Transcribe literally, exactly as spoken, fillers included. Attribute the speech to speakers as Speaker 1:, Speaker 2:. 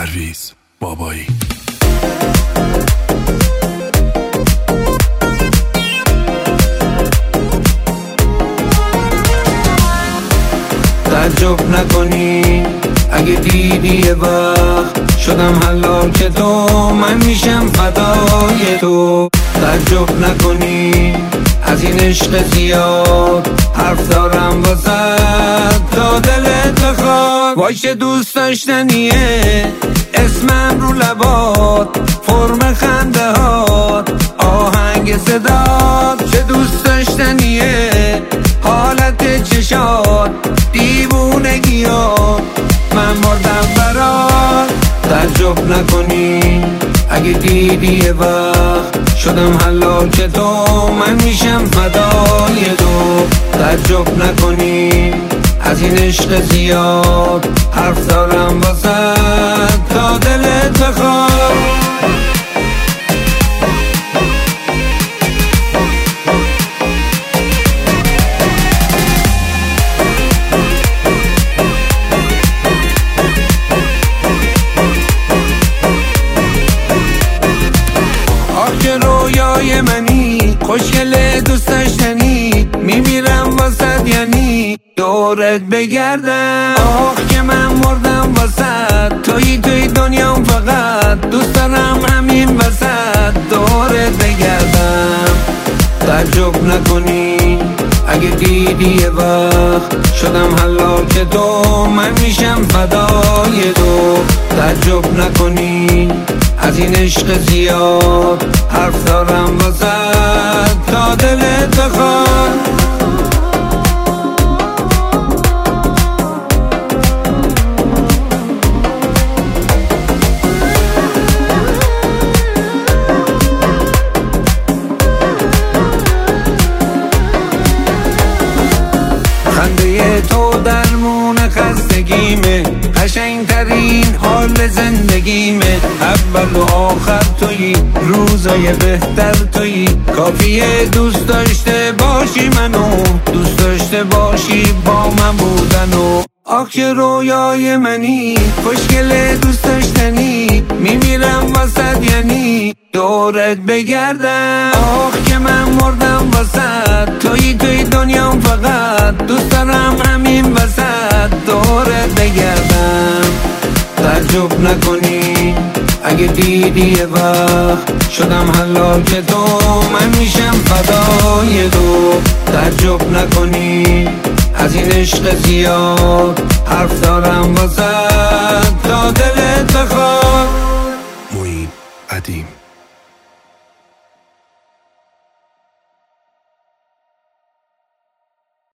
Speaker 1: پرویز بابایی.
Speaker 2: تعجب نکنی اگه دیدی یه وقت شدم حلاک تو، من میشم فدای تو. تعجب نکنی از این عشق زیاد، حرف دارم واسه تا دلت بخواد. وای چه دوست داشتنیه اسمم رو لبات، فرم خنده هات، آهنگ صدات. چه دوست داشتنیه حالت چشات، دیوونگیات، من مردم برات. تعجب نکنی اگه دیدی یه وقت شدم حلاک تو، من میشم فدای تو. تعجب نکنی از این عشق زیاد، حرف دارم واسه تا دلت بخواد. رویای منی خوشگل دوست داشتنی، میمیرم واسد یعنی دورت بگردم. آخ که من مردم واسد، توی توی دنیام فقط دوست دارم همین وسط دورت بگردم. تعجب نکنی اگه دیدی یه وقت شدم حلاک تو، من میشم فدای تو. تعجب نکنی از این عشق زیاد، حرف دارم واسه تا دلت بخواد. خنده تو درمون خستگیمه، قشنگترین حال زندگیمه. اول و آخر تویی، روزای بهتر تویی، کافیه دوست داشته باشی منو، دوست داشته باشی با من بودنو. آخ که رویای منی خوشگل دوست داشتنی، میمیرم واسد یعنی دورت بگردم. آخ که من مردم واسد، توی توی دنیام فقط دوست دارم همین وسط دورت بگردم. تعجب نکنی اگه دیدی یه وقت شدم حلاک تو، من میشم فدای تو. تعجب نکنی از این عشق زیاد، حرف دارم واسه تا دلت بخواد.